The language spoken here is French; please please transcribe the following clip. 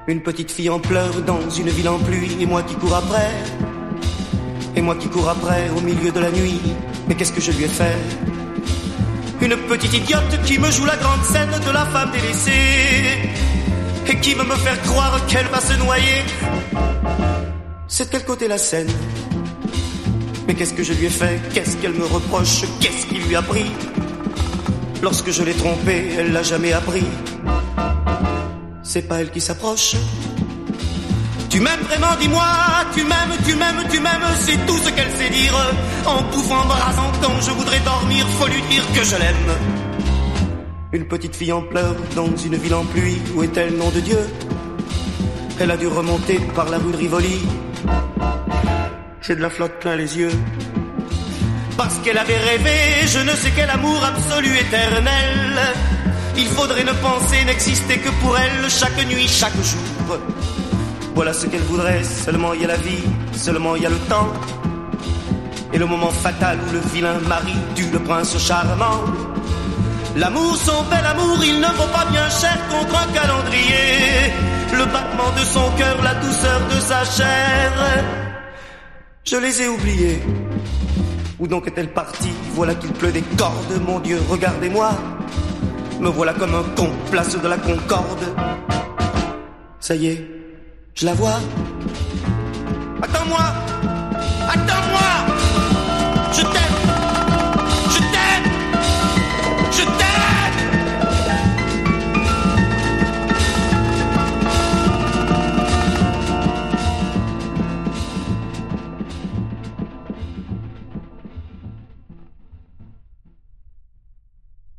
Une petite fille en pleurs dans une ville en pluie, et moi qui cours après, et moi qui cours après au milieu de la nuit. Mais qu'est-ce que je lui ai fait? Une petite idiote qui me joue la grande scène de la femme délaissée, et qui veut me faire croire qu'elle va se noyer. C'est de quel côté la Seine? Mais qu'est-ce que je lui ai fait? Qu'est-ce qu'elle me reproche? Qu'est-ce qui lui a pris? Lorsque je l'ai trompée, elle l'a jamais appris. C'est pas elle qui s'approche. Tu m'aimes vraiment, dis-moi. Tu m'aimes, tu m'aimes, tu m'aimes. C'est tout ce qu'elle sait dire. En bouffant, embrassant quand je voudrais dormir, faut lui dire que je l'aime. Une petite fille en pleurs dans une ville en pluie. Où est-elle, nom de Dieu? Elle a dû remonter par la rue de Rivoli. J'ai de la flotte plein les yeux. Parce qu'elle avait rêvé je ne sais quel amour absolu éternel. Il faudrait ne penser, n'exister que pour elle, chaque nuit, chaque jour. Voilà ce qu'elle voudrait, seulement il y a la vie, seulement il y a le temps. Et le moment fatal où le vilain mari tue le prince charmant. L'amour, son bel amour, il ne vaut pas bien cher contre un calendrier. Le battement de son cœur, la douceur de sa chair, je les ai oubliés. Où donc est-elle partie? Voilà qu'il pleut des cordes, mon Dieu, regardez-moi. Me voilà comme un con, place de la Concorde. Ça y est, je la vois. Attends-moi, attends-moi.